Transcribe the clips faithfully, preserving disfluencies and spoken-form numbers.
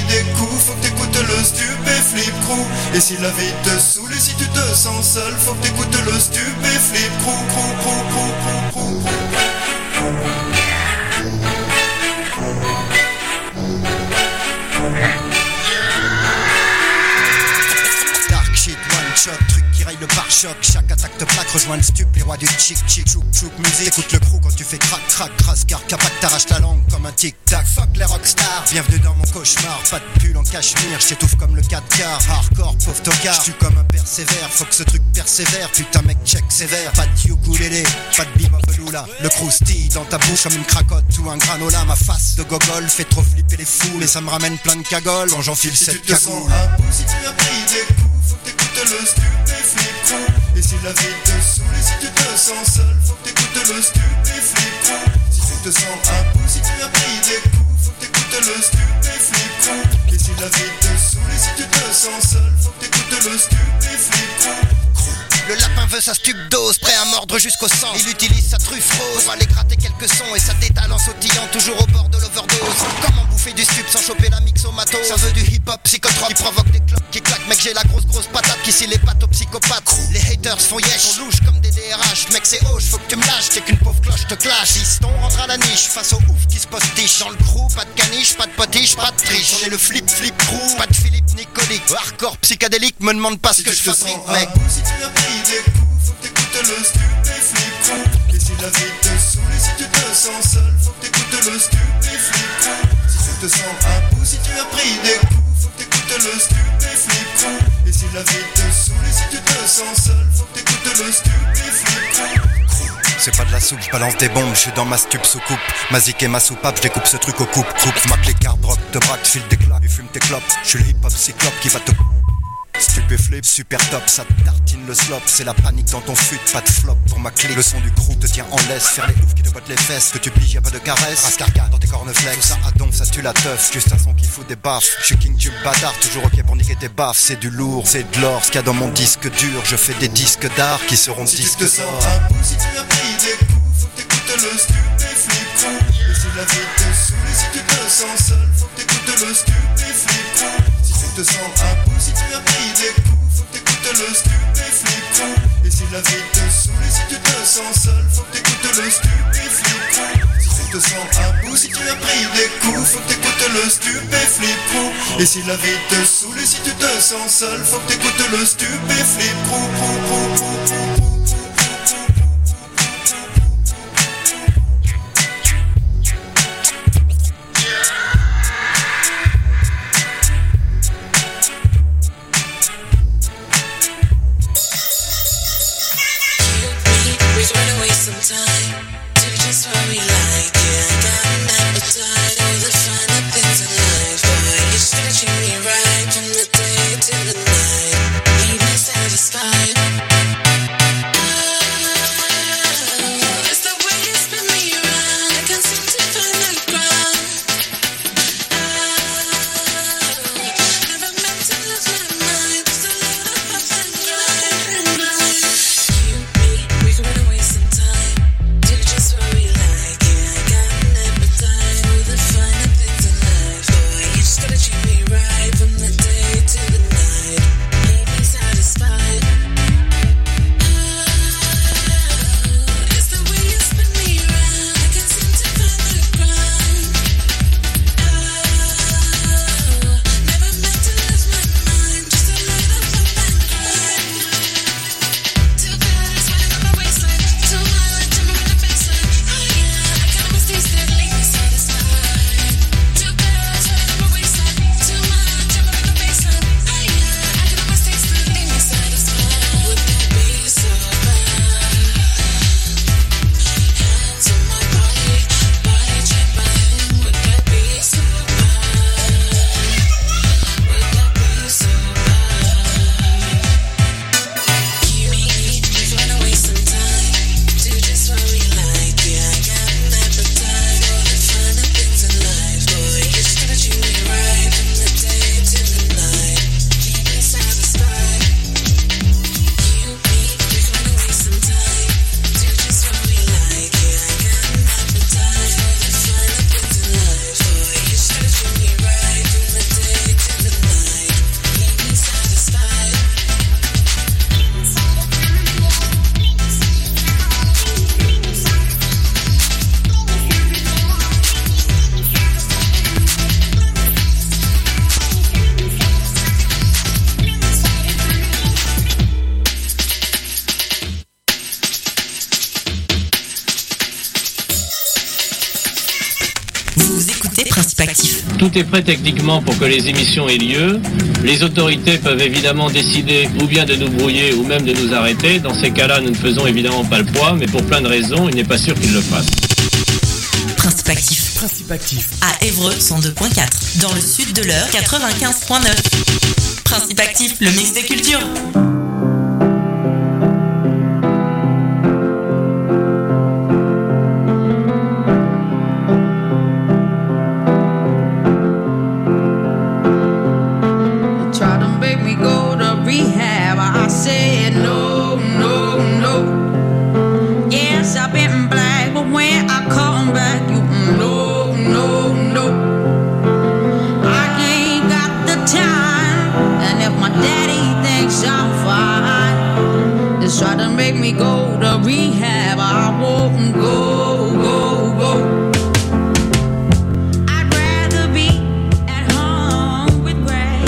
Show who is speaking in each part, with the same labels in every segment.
Speaker 1: des coups, faut que t'écoutes le Stupéflip Crew. Et si la vie te saoule et si tu te sens seul, faut que t'écoutes le Stupéflip Crew, crew, crew, crew, crew, crew, crew.
Speaker 2: Dark shit, one shot, truc qui raye le pare-choc. Chaque attaque te plaque, rejoins le stup, les rois du chic chic. Chouk chouk musique, écoute le crew quand tu fais crac crac crasse. Car capac t'arrache la langue comme un tic tac. Fuck les rockstars, bienvenue dans mon cauchemar. Pas de pull en cachemire, j'étouffe comme le quatre quarts. Hardcore, pauvre tocard, j'tue comme un persévère. Faut que ce truc persévère, putain mec check sévère. Pas de ukulélé, pas de bebop veloula. Le croustille dans ta bouche comme une cracotte ou un granola. Ma face de gogol fait trop flipper les fous, mais ça me ramène plein de cagoles quand j'enfile
Speaker 1: si
Speaker 2: cette
Speaker 1: tu te
Speaker 2: cagoule.
Speaker 1: sens un peu, si tu as pris des coups, faut que t'écoutes le Stupéflip Crew. Et si la vie te saoule et si tu te sens seul, faut que t'écoutes le Stupéflip Crew. Si tu te sens un peu, si tu as pris des coups, faut que t'écoutes le Stupéflip Crew. Et si la vie te saoule et si tu te sens seul, faut que t'écoutes le Stupéflip Crew.
Speaker 2: Le lapin veut sa stup dose, prêt à mordre jusqu'au sang. Il utilise sa truffe rose pour aller gratter quelques sons. Et ça détale en sautillant, toujours au bord de l'overdose. Comment bouffer du stup sans choper la mixomatose? Ça veut du hip-hop psychotrope qui provoque des clopes qui claquent. Mec, j'ai la grosse grosse patate qui scie les pattes aux psychopathes. Les haters font yesh, on louche comme des D R H. Mec, c'est hoche, faut que tu me lâches, t'es qu'une pauvre cloche te clash. Fiston rentre à la niche, face au ouf qui se postiche. Dans le crew, pas de caniche, pas de potiche, pas de triche. On est le flip flip crew, pas de Philippe Nicolique. Hardcore psychédélique, me demande pas ce que je fabrique, mec.
Speaker 1: Si tu as pris des coups, faut que t'écoutes le Stupéflip Crew. Et si la vie te saoule et si tu te sens seul, faut que t'écoutes le Stupéflip Crew. Si tu te sens un peu, si tu as pris des coups, faut que t'écoutes le Stupéflip Crew. Et si la vie te saoule et si tu te sens seul, faut que t'écoutes le Stupéflip Crew.
Speaker 2: C'est pas de la soupe, je balance des bombes, je suis dans ma stup sous coupe. Ma zik et ma soupape, je découpe ce truc au coupe. Coupe, ma clé carte, drogue, te braque, file des claques et fume tes clopes. Je suis le hip-hop cyclope qui va te... Stupéflip, super top, ça te tartine le slop. C'est la panique dans ton fut, pas de flop pour ma clé. Le son du crew te tient en laisse, faire les oufs qui te bottent les fesses. Que tu plies, y'a pas de caresse, rascarca dans tes corneflex. Tout ça à donf, ça tue la teuf, juste un son qui fout des baffes. Je suis king du bâtard, toujours ok pour niquer tes baffes. C'est du lourd, c'est de l'or, ce qu'il y a dans mon disque dur. Je fais des disques d'art qui seront
Speaker 1: si
Speaker 2: disques
Speaker 1: tu te sens
Speaker 2: d'or.
Speaker 1: un peu, si tu as pris des coups, faut que t'écoutes le Stupéflip Crew. Et si la vie te saoule et si tu te sens seul, faut que t'écoutes le Stupéflip Crew. Si tu te sens un peu, si tu as pris des coups, faut que t'écoutes le Stupéflip Crew. Et si la vie te saoule et si tu te sens seul, faut que t'écoutes le Stupéflip Crew. Si tu te sens un peu, si tu as pris des coups, faut que t'écoutes le Stupéflip Crew. Et si la vie te saoule et si tu te sens seul, faut que t'écoutes le Stupéflip Crew. Crew, crew, crew, crew, crew.
Speaker 3: Satisfied. Tout est prêt techniquement pour que les émissions aient lieu. Les autorités peuvent évidemment décider ou bien de nous brouiller ou même de nous arrêter. Dans ces cas-là, nous ne faisons évidemment pas le poids, mais pour plein de raisons, il n'est pas sûr qu'ils le fassent.
Speaker 4: Principe actif.
Speaker 5: Principe actif.
Speaker 4: À Évreux cent deux virgule quatre. Dans le sud de l'Eure quatre-vingt-quinze virgule neuf. Principe actif, le mix des cultures.
Speaker 6: Try to make me go to rehab, I won't go, go, go. I'd rather be at home with Ray.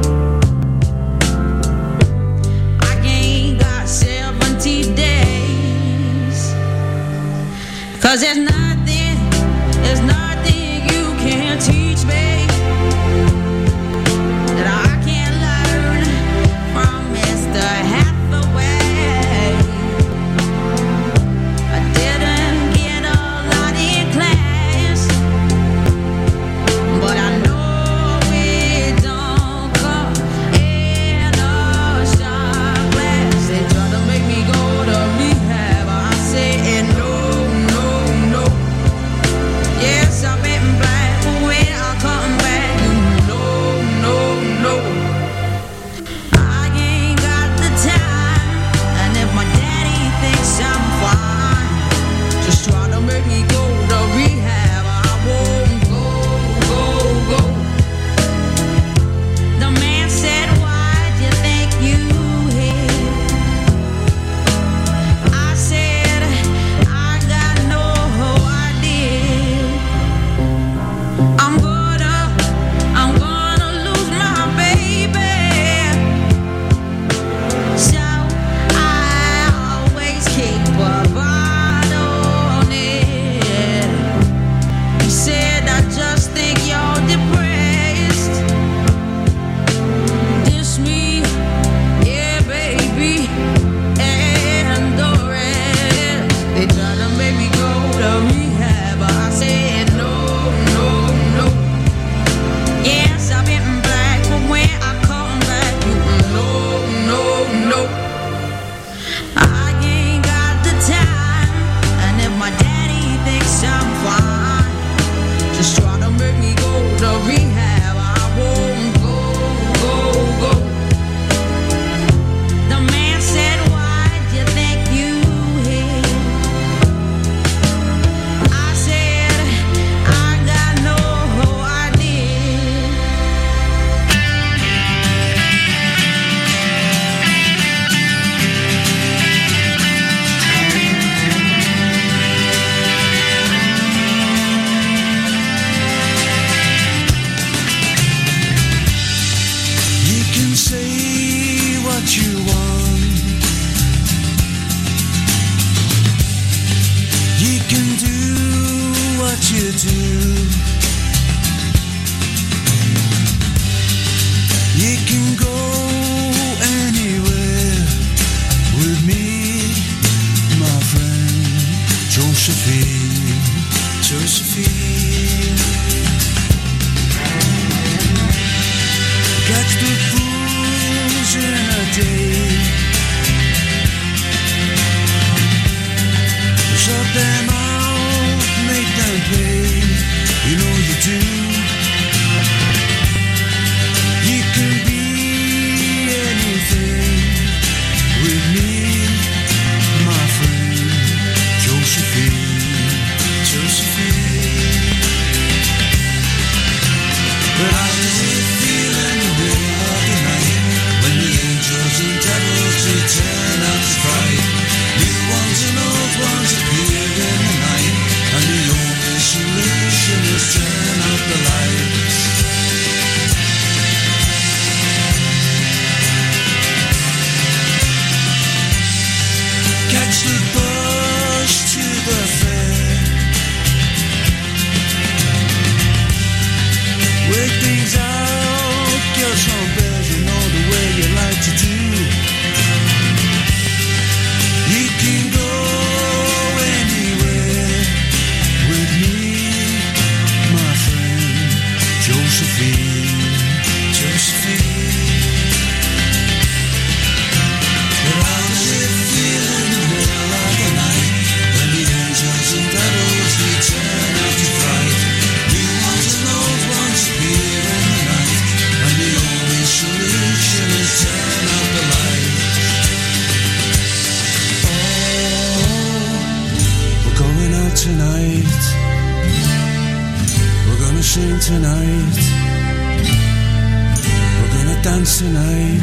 Speaker 6: I ain't got seventy days. Cause there's nothing, there's nothing you can teach me that I can't learn from Mister Hathaway.
Speaker 1: But I was feeling the river.
Speaker 5: tonight. We're gonna dance tonight.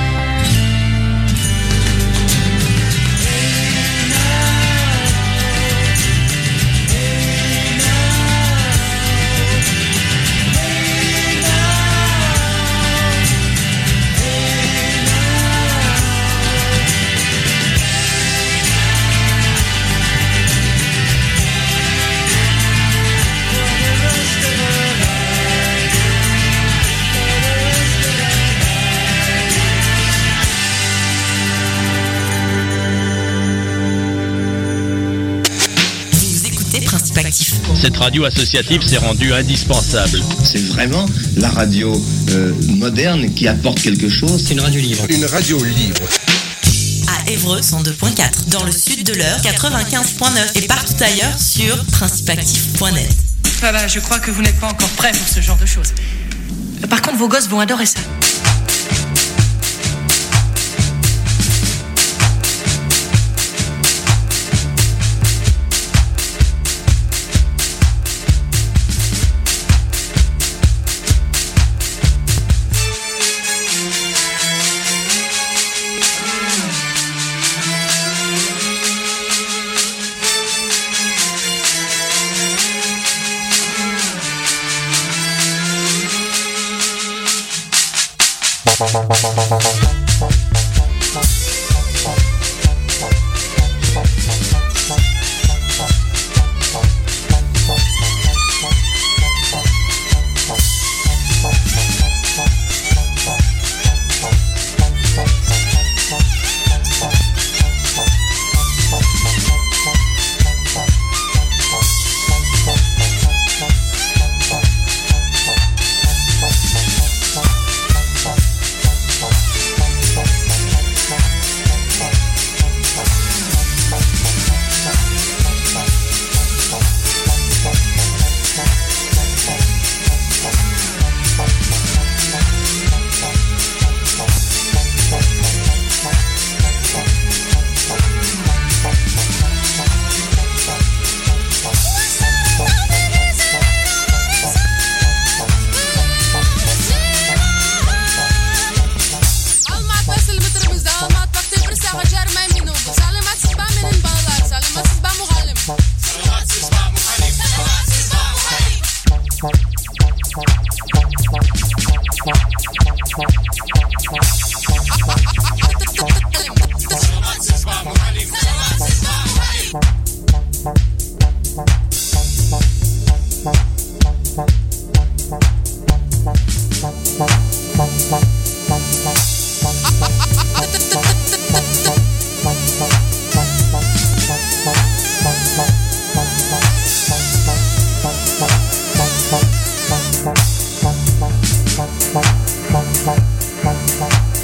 Speaker 7: Cette radio associative s'est rendue indispensable.
Speaker 8: C'est vraiment la radio euh, moderne qui apporte quelque chose.
Speaker 9: C'est une radio libre.
Speaker 10: Une radio libre.
Speaker 4: À Évreux, cent deux point quatre. Dans le sud de l'Eure, quatre-vingt-quinze point neuf. Et partout ailleurs sur principe actif point net.
Speaker 11: Papa, je crois que vous n'êtes pas encore prêt pour ce genre de choses. Par contre, vos gosses vont adorer ça.
Speaker 12: Bye.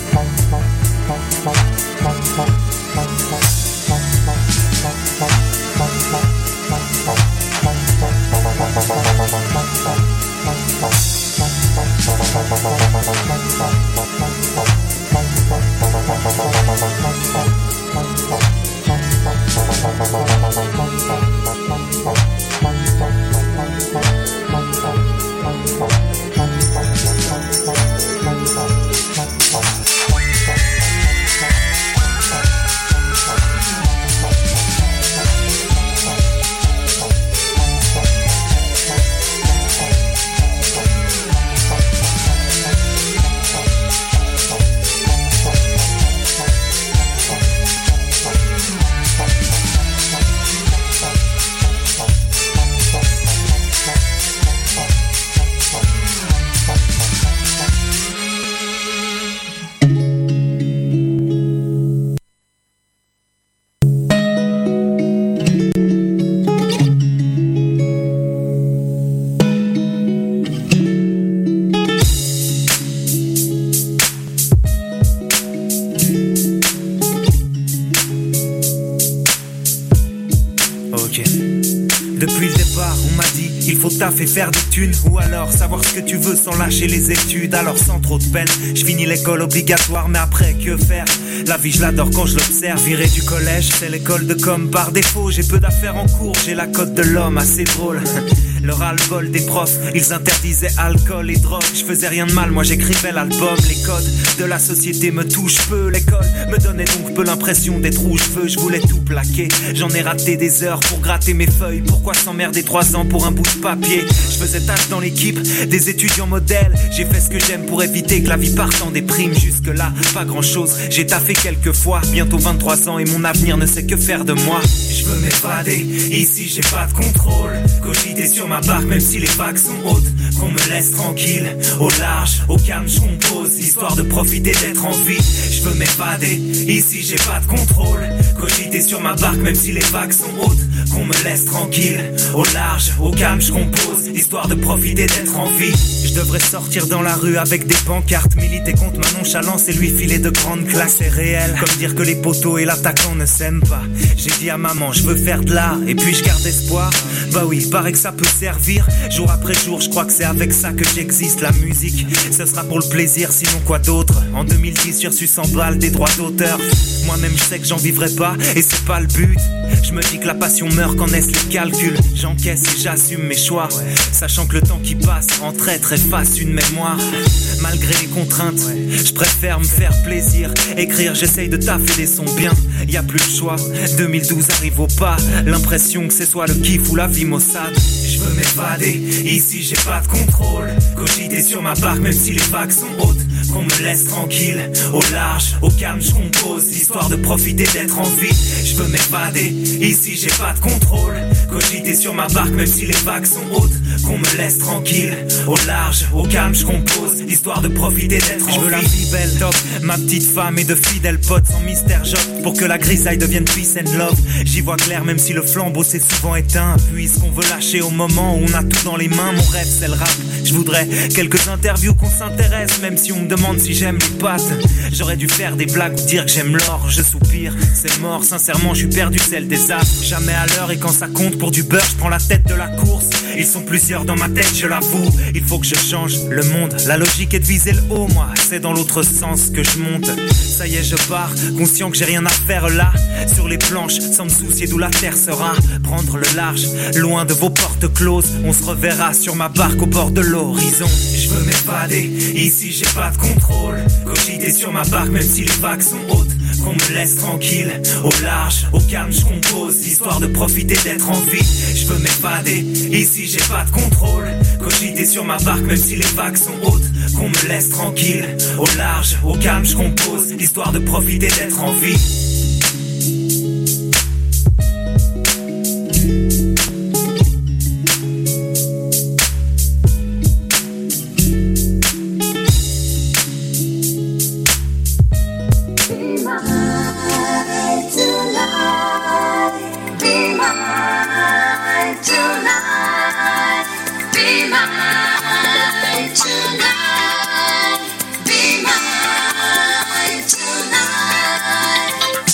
Speaker 9: juste taffer, faire des thunes. Ou alors savoir ce que tu veux sans lâcher les études. Alors sans trop de peine, je finis l'école obligatoire. Mais après que faire? La vie je l'adore quand je l'observe. Viré du collège, c'est l'école de com par défaut. J'ai peu d'affaires en cours, j'ai la cote de l'homme, assez drôle. Le ras-le-bol des profs, ils interdisaient alcool et drogue. Je faisais rien de mal, moi j'écrivais l'album. Les codes de la société me touchent peu. L'école me donnait donc peu l'impression d'être où je veux. Je voulais tout plaquer, j'en ai raté des heures pour gratter mes feuilles. Pourquoi s'emmerder trois ans pour un bout de papier? Je faisais tâche dans l'équipe des étudiants modèles. J'ai fait ce que j'aime pour éviter que la vie parte en déprime. Jusque là, pas grand chose, j'ai taffé quelques fois. Bientôt vingt-trois ans et mon avenir ne sait que faire de moi. Je veux m'évader, ici j'ai pas de contrôle. Cogiter sur ma barque même si les vagues sont hautes. Qu'on me laisse tranquille, au large, au calme je compose. Histoire de profiter d'être en vie. Je veux m'évader, ici j'ai pas de contrôle. Cogiter sur ma barque même si les vagues sont hautes. Qu'on me laisse tranquille, au large, au calme je compose. Histoire de profiter d'être en vie. Je devrais sortir dans la rue avec des pancartes, militer contre ma nonchalance et lui filer de grandes classes. C'est réel, comme dire que les poteaux et l'attaquant ne s'aiment pas. J'ai dit à maman je veux faire de l'art et puis je garde espoir. Bah oui, paraît que ça peut servir. Jour après jour, je crois que c'est avec ça que j'existe. La musique, ce sera pour le plaisir, sinon quoi d'autre. En deux mille dix, j'ai reçu cent balles des droits d'auteur. Moi-même je sais que j'en vivrai pas et c'est pas le but. Je me dis que la passion meurt quand naissent les calculs. J'encaisse et j'assume mes choix, sachant que le temps qui passe en traître efface une mémoire. Malgré les contraintes, je préfère me faire plaisir. Écrire, j'essaye de taffer des sons bien. Y a plus de choix, deux mille douze arrive au pas. L'impression que c'est soit le kiff ou la vie maussade. Je veux m'évader, ici j'ai pas de contrôle. Cogiter sur ma barque même si les vagues sont hautes. Qu'on me laisse tranquille, au large, au calme je compose. Histoire de profiter d'être en vie. Je veux m'évader, ici j'ai pas de contrôle. Cogiter sur ma barque même si les vagues sont hautes. Qu'on me laisse tranquille, au large, au calme je compose. Histoire de profiter d'être en vie. Je veux la vie belle, top, ma petite femme et de fidèles potes sans mystère job. Pour que la grisaille devienne peace and love. J'y vois clair même si le flambeau s'est souvent éteint. Puisqu'on veut lâcher au moment où on a tout dans les mains. Mon rêve c'est le rap, je voudrais quelques interviews qu'on s'intéresse. Même si on me demande si j'aime les pattes. J'aurais dû faire des blagues ou dire que j'aime l'or. Je soupire, c'est mort, sincèrement je suis perdu celle des astres. Jamais à l'heure et quand ça compte pour du beurre je prends la tête de la course. Ils sont plusieurs dans ma tête je l'avoue. Il faut que je change le monde. La logique est de viser le haut, moi c'est dans l'autre sens que je monte. Ça y est je pars, conscient que j'ai rien à faire là. Sur les planches, sans me soucier d'où la terre sera. Prendre le large, loin de vos portes closes. On se reverra sur ma barque au bord de l'horizon. Je veux m'évader, ici j'ai pas de contrôle. Cogiter sur ma barque même si les vagues sont hautes. Qu'on me laisse tranquille, au large, au calme je compose. Histoire de profiter d'être en vie. Je veux m'évader, ici j'ai pas de contrôle. Cogiter sur ma barque même si les vagues sont hautes. Qu'on me laisse tranquille, au large, au calme je compose. Histoire de profiter d'être en vie.
Speaker 6: Tonight, be mine tonight.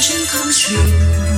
Speaker 6: vision comes true.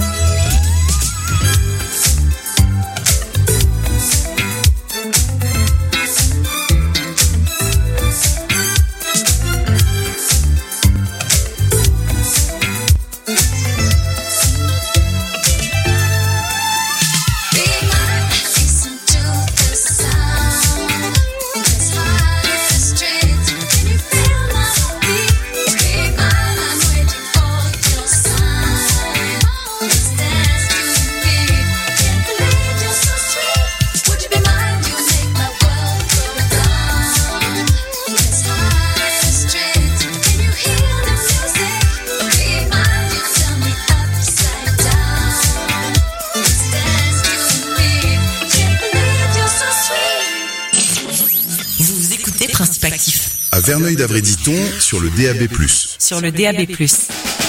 Speaker 10: À Verneuil-d'Avray-Diton sur le D A B plus.
Speaker 4: Sur le D A B plus.